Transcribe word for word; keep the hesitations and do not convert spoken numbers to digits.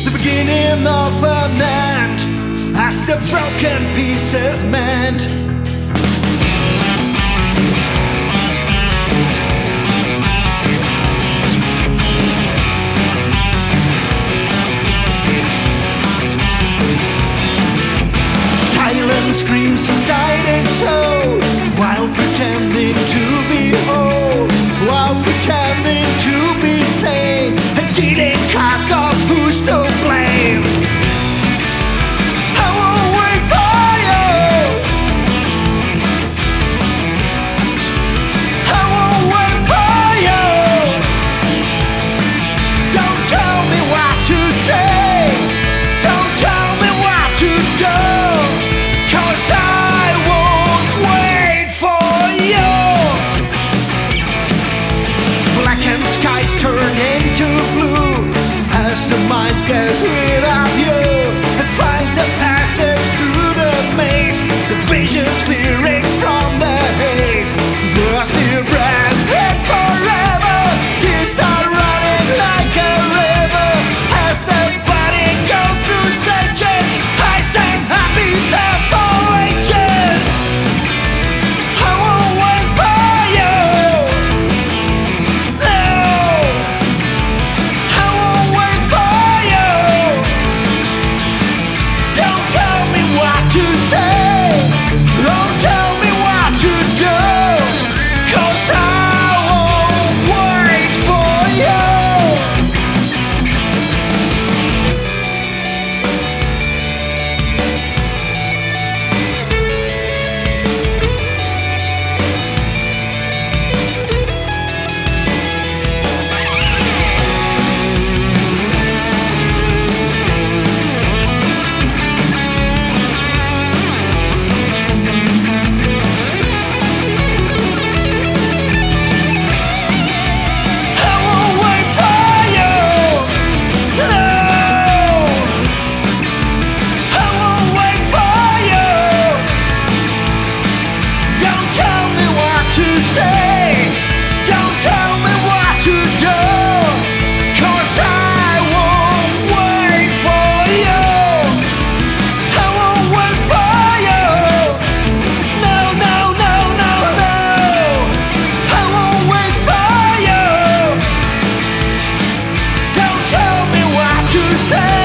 the beginning of an end, as the broken pieces mend. Silence screams inside his soul, while pretending to be whole, while pretending to be sane, and cheating cause of who's to blame. I will wait for you. I will wait for you. Don't tell me what to say. Don't tell me what to do. Cause I won't wait for you. Black and sky turn into blue as the mind gets rid of you and finds a passage through the maze. The vision's clearing from the haze. Lost your breath and forever you start running like a river. As the body goes through stages, I stand happy there for ages. I won't wait for you. No, I won't wait for you. Don't tell me what to say. Don't tell me what to do. Cause I won't wait for you. I won't wait for you. No, I won't wait for you. Don't tell me what to say. Don't tell me what to do. Cause I won't wait for you. I won't wait for you. No, no, no, no, no. I won't wait for you. Don't tell me what to say.